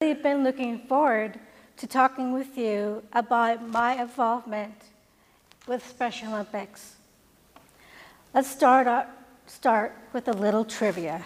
really been looking forward to talking with you about my involvement with Special Olympics. Let's start with a little trivia.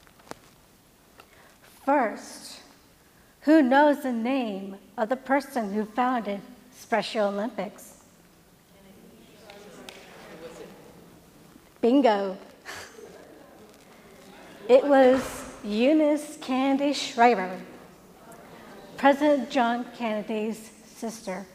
First, who knows the name of the person who founded Special Olympics? Bingo. It was Eunice Kennedy Shriver, President John Kennedy's sister.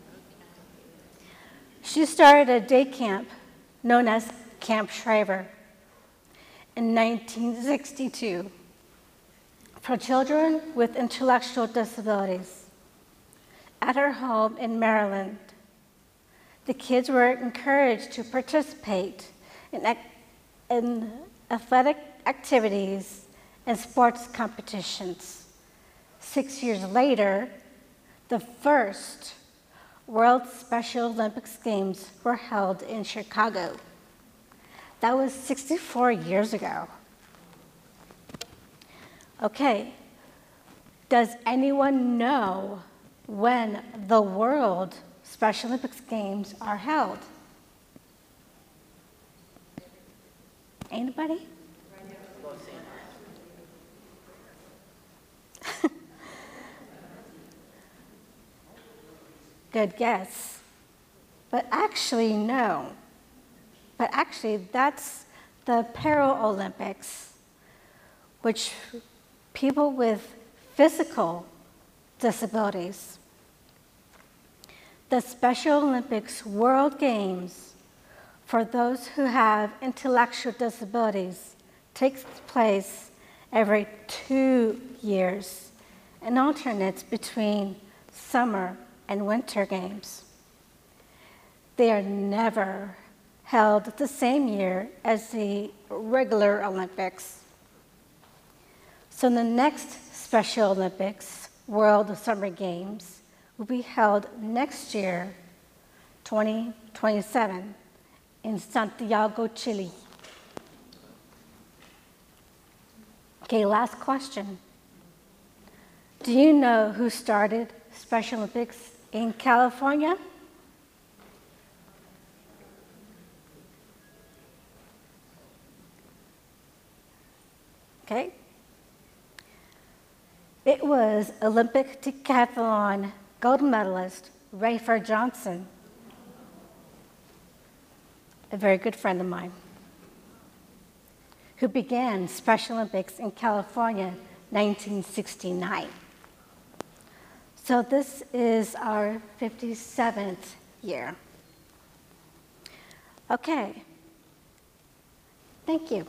She started a day camp known as Camp Shriver in 1962 for children with intellectual disabilities. At her home in Maryland, the kids were encouraged to participate in athletic activities and sports competitions. 6 years later, the first World Special Olympics Games were held in Chicago. That was 64 years ago. Okay, does anyone know when the World Special Olympics Games are held? Anybody? Good guess. But actually, no. But actually, that's the Paralympics, which people with physical disabilities. The Special Olympics World Games for those who have intellectual disabilities takes place every 2 years and alternates between summer and winter games. They are never held the same year as the regular Olympics. So the next Special Olympics, World Summer Games, will be held next year, 2027, in Santiago, Chile. Okay, last question. Do you know who started Special Olympics in California? Okay. It was Olympic decathlon gold medalist Rafer Johnson, a very good friend of mine, who began Special Olympics in California 1969. So this is our 57th year. Okay, thank you.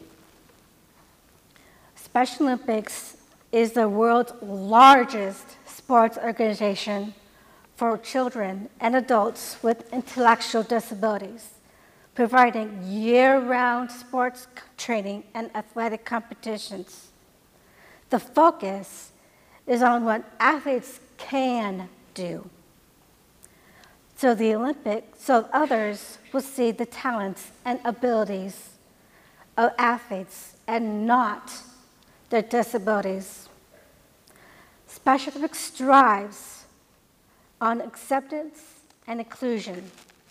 Special Olympics is the world's largest sports organization for children and adults with intellectual disabilities, providing year-round sports training and athletic competitions. The focus is on what athletes can do. So others will see the talents and abilities of athletes and not their disabilities. Special Olympics strives on acceptance and inclusion.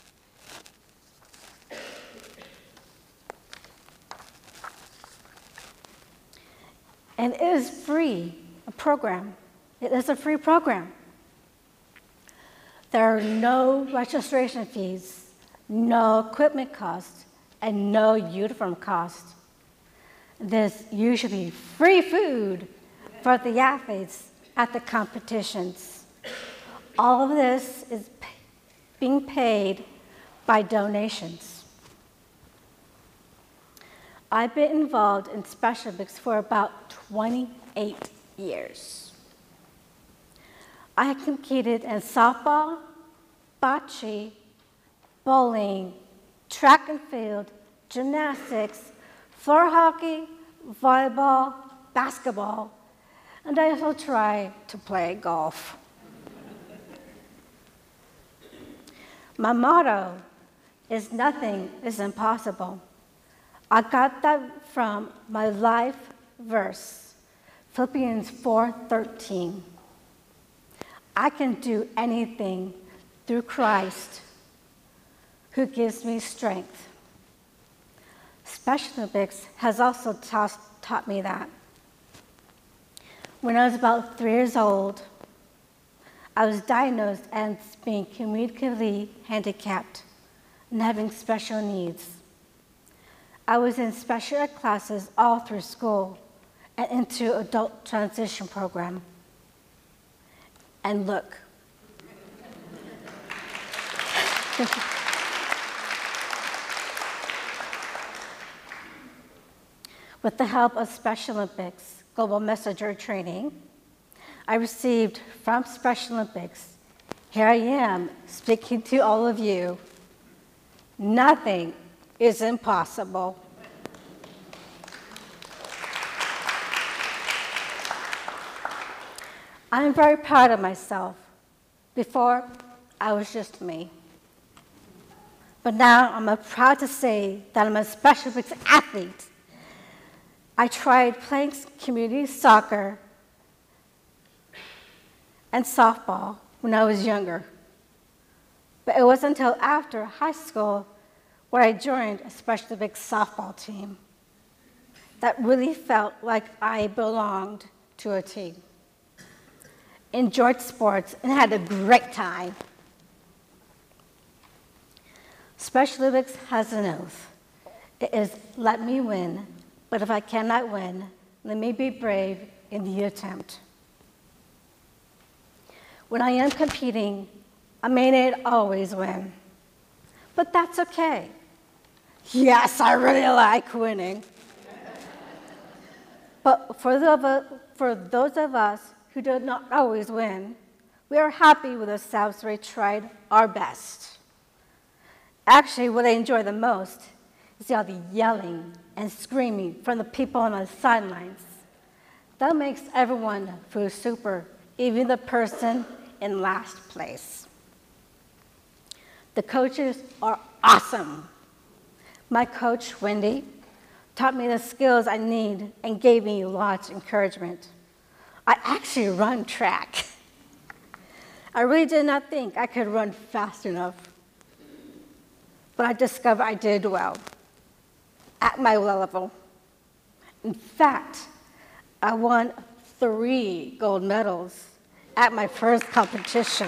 And it is free, a program. It is a free program. There are no registration fees, no equipment costs, and no uniform costs. There's usually free food for the athletes at the competitions. All of this is being paid by donations. I've been involved in Special Olympics for about 28 years. I have competed in softball, bocce, bowling, track and field, gymnastics, floor hockey, volleyball, basketball, and I also try to play golf. My motto is nothing is impossible. I got that from my life verse, Philippians 4:13. I can do anything through Christ who gives me strength. Special Olympics has also taught me that. When I was about 3 years old, I was diagnosed as being communicatively handicapped and having special needs. I was in special ed classes all through school and into adult transition program. And look. With the help of Special Olympics Global Messenger training I received from Special Olympics, here I am speaking to all of you. Nothing is impossible. I'm very proud of myself. Before, I was just me. But now I'm proud to say that I'm a Special Olympics athlete. I tried playing community soccer and softball when I was younger. But it wasn't until after high school where I joined a Special Olympics softball team that really felt like I belonged to a team. Enjoyed sports and had a great time. Special Olympics has an oath. It is, let me win, but if I cannot win, let me be brave in the attempt. When I am competing, I may not always win, but that's okay. Yes, I really like winning. But for those of us who do not always win, we are happy with ourselves. We tried our best. Actually, what I enjoy the most is all the yelling and screaming from the people on the sidelines. That makes everyone feel super, even the person in last place. The coaches are awesome. My coach, Wendy, taught me the skills I need and gave me lots of encouragement. I actually run track. I really did not think I could run fast enough, but I discovered I did well at my level. In fact, I won 3 gold medals at my first competition.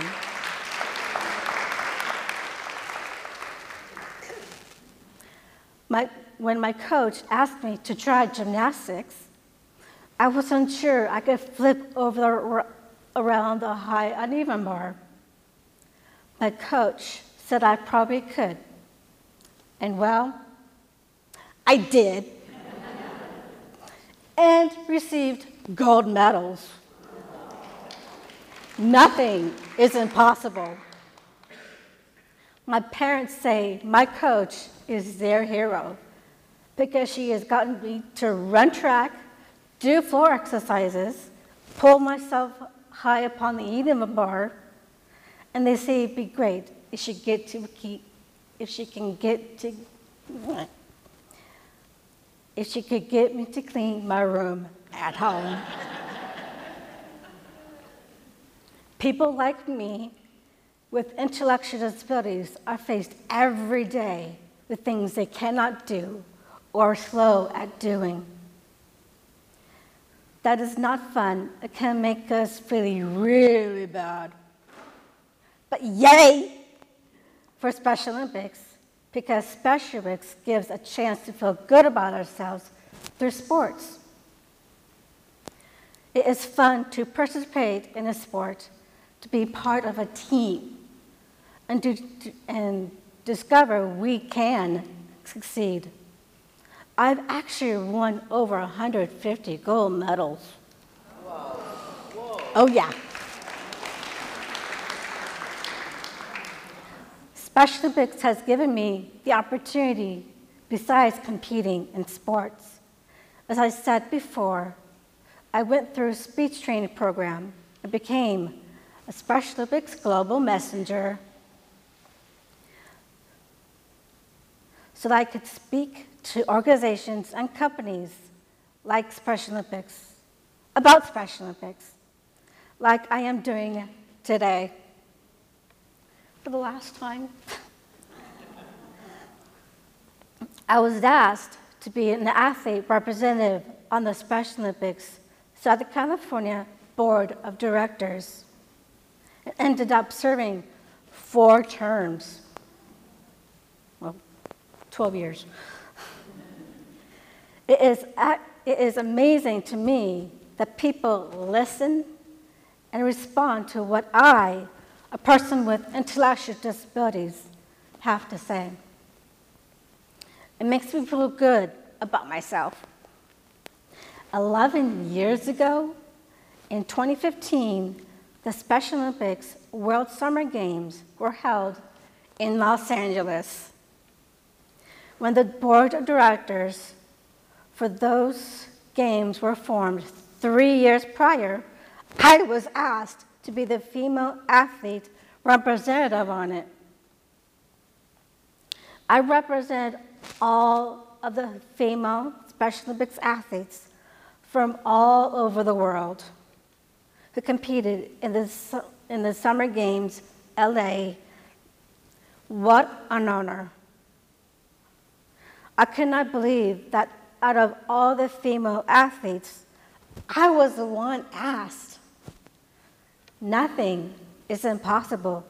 When my coach asked me to try gymnastics, I wasn't sure I could flip over around the high uneven bar. My coach said I probably could. And well, I did. And received gold medals. Nothing is impossible. My parents say my coach is their hero because she has gotten me to run track, do floor exercises, pull myself high upon the uneven bar, and they say it'd be great if she could get me to clean my room at home. People like me with intellectual disabilities are faced every day with things they cannot do or are slow at doing. That is not fun. It can make us feel really bad. But yay for Special Olympics, because Special Olympics gives a chance to feel good about ourselves through sports. It is fun to participate in a sport, to be part of a team, and discover we can succeed. I've actually won over 150 gold medals. Whoa. Oh yeah. Special Olympics has given me the opportunity, besides competing in sports. As I said before, I went through a speech training program and became a Special Olympics Global Messenger so that I could speak to organizations and companies like Special Olympics, about Special Olympics, like I am doing today. For the last time, I was asked to be an athlete representative on the Special Olympics Southern California Board of Directors. I ended up serving 4 terms, well, 12 years. It is amazing to me that people listen and respond to what I, a person with intellectual disabilities, have to say. It makes me feel good about myself. 11 years ago, in 2015, the Special Olympics World Summer Games were held in Los Angeles. When the board of directors for those games were formed 3 years prior, I was asked to be the female athlete representative on it. I represent all of the female Special Olympics athletes from all over the world who competed in the Summer Games LA. What an honor. I could not believe that out of all the female athletes, I was the one asked. Nothing is impossible.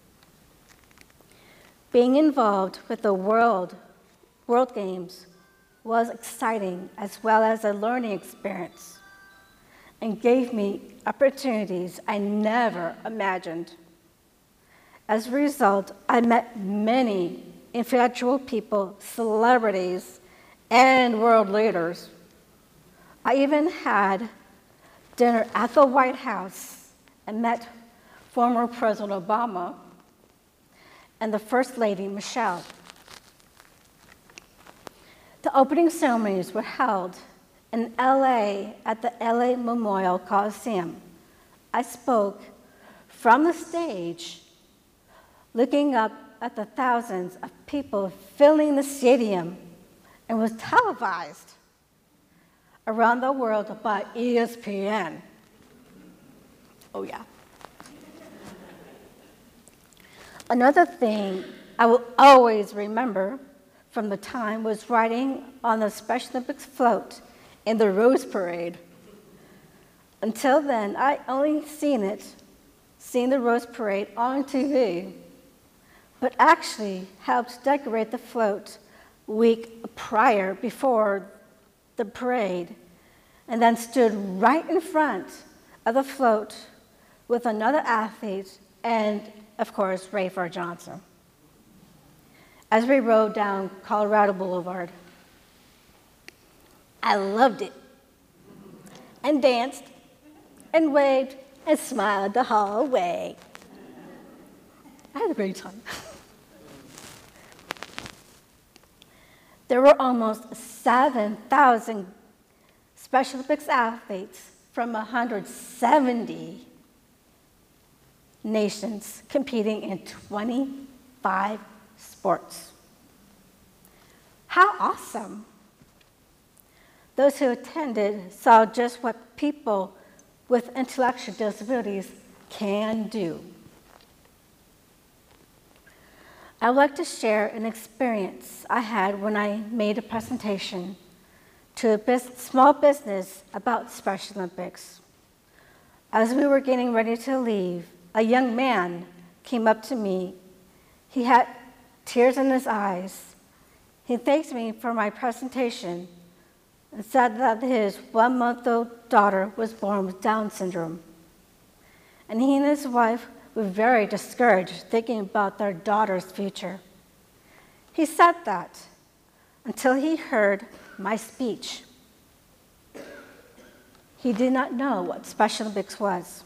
Being involved with the World Games was exciting as well as a learning experience and gave me opportunities I never imagined. As a result, I met many influential people, celebrities, and world leaders. I even had dinner at the White House and met former President Obama and the First Lady, Michelle. The opening ceremonies were held in LA at the LA Memorial Coliseum. I spoke from the stage, looking up at the thousands of people filling the stadium, and was televised around the world by ESPN. Oh yeah. Another thing I will always remember from the time was riding on the Special Olympics float in the Rose Parade. Until then, I only seen the Rose Parade on TV, but actually helped decorate the float week prior before the parade, and then stood right in front of the float with another athlete and, of course, Rafer Johnson, as we rode down Colorado Boulevard. I loved it, and danced, and waved, and smiled the whole way. I had a great time. There were almost 7,000 Special Olympics athletes from 170 nations competing in 25 sports. How awesome! Those who attended saw just what people with intellectual disabilities can do. I would like to share an experience I had when I made a presentation to a small business about Special Olympics. As we were getting ready to leave, a young man came up to me. He had tears in his eyes. He thanked me for my presentation and said that his 1-month-old daughter was born with Down syndrome. And he and his wife were very discouraged thinking about their daughter's future. He said that until he heard my speech. He did not know what Special Olympics was.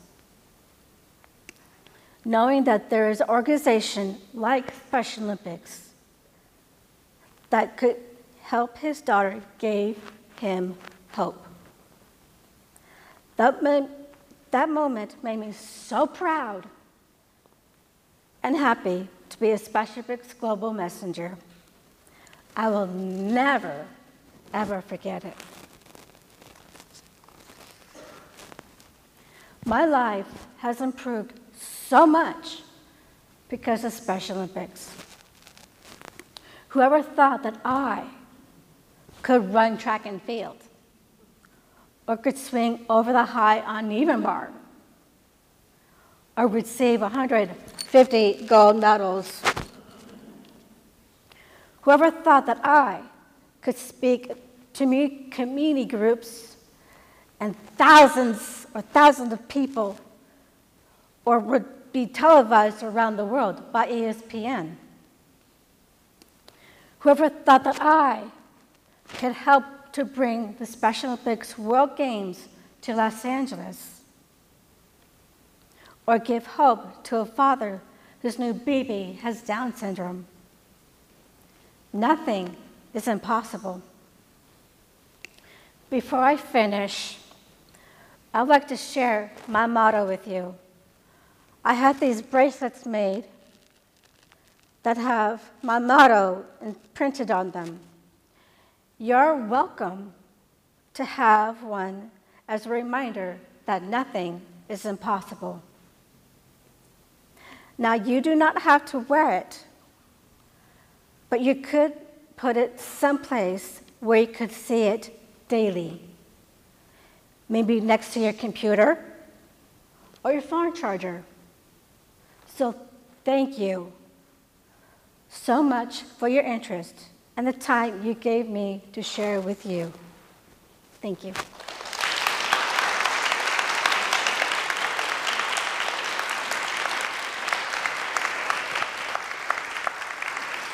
Knowing that there is an organization like Special Olympics that could help his daughter gave him hope. That moment made me so proud and happy to be a Special Olympics Global Messenger. I will never, ever forget it. My life has improved so much because of Special Olympics. Whoever thought that I could run track and field, or could swing over the high uneven bar, or receive 150 gold medals? Whoever thought that I could speak to community groups and thousands of people, or would be televised around the world by ESPN? Whoever thought that I could help to bring the Special Olympics World Games to Los Angeles, or give hope to a father whose new baby has Down syndrome? Nothing is impossible. Before I finish, I'd like to share my motto with you. I had these bracelets made that have my motto printed on them. You're welcome to have one as a reminder that nothing is impossible. Now, you do not have to wear it, but you could put it someplace where you could see it daily. Maybe next to your computer or your phone charger. So thank you so much for your interest and the time you gave me to share with you. Thank you.